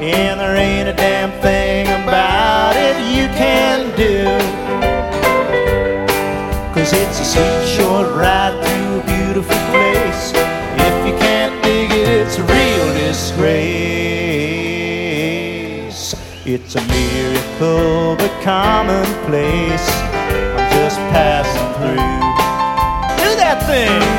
and there ain't a damn thing about it you can do. 'Cause it's a sweet short ride through a beautiful place. If you can't dig it, it's a real disgrace. It's a miracle but commonplace. I'm just passing through. Do that thing!